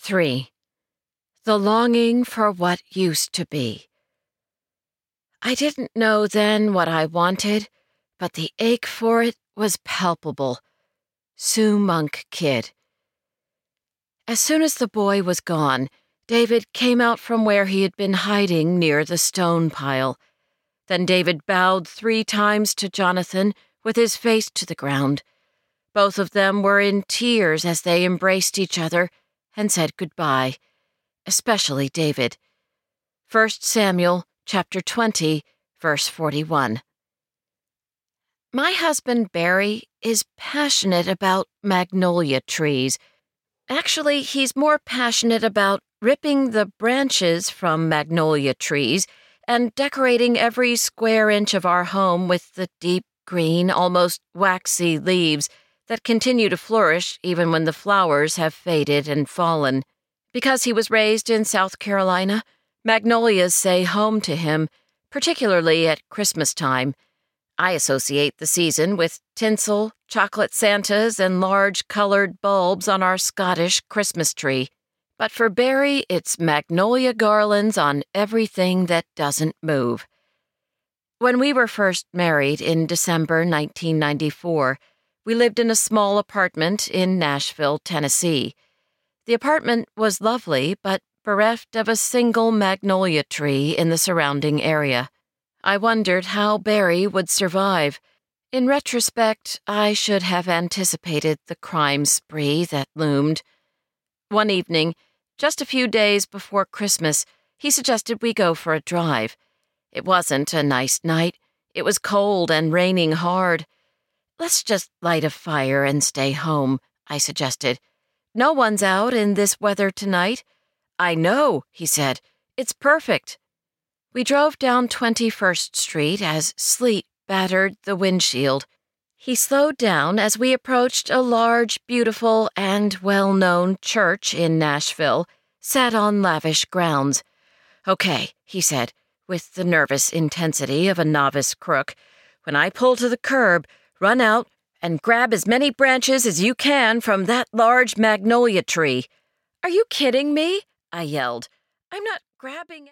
3. The longing for what used to be. I didn't know then what I wanted, but the ache for it was palpable. Sue Monk Kid. As soon as the boy was gone, David came out from where he had been hiding near the stone pile. Then David bowed 3 times to Jonathan with his face to the ground. Both of them were in tears as they embraced each other and said goodbye, especially David. 1 Samuel chapter 20, verse 41. My husband Barry is passionate about magnolia trees. Actually, he's more passionate about ripping the branches from magnolia trees and decorating every square inch of our home with the deep green, almost waxy leaves that continue to flourish even when the flowers have faded and fallen. Because he was raised in South Carolina, magnolias say home to him, particularly at Christmas time. I associate the season with tinsel, chocolate Santas, and large colored bulbs on our Scottish Christmas tree. But for Barry, it's magnolia garlands on everything that doesn't move. When we were first married in December 1994, we lived in a small apartment in Nashville, Tennessee. The apartment was lovely, but bereft of a single magnolia tree in the surrounding area. I wondered how Barry would survive. In retrospect, I should have anticipated the crime spree that loomed. One evening, just a few days before Christmas, he suggested we go for a drive. It wasn't a nice night. It was cold and raining hard. "Let's just light a fire and stay home," I suggested. "No one's out in this weather tonight." "I know," he said. "It's perfect." We drove down 21st Street as sleet battered the windshield. He slowed down as we approached a large, beautiful, and well-known church in Nashville, set on lavish grounds. "Okay," he said, with the nervous intensity of a novice crook. "When I pull to the curb, run out and grab as many branches as you can from that large magnolia tree." "Are you kidding me?" I yelled. "I'm not grabbing..."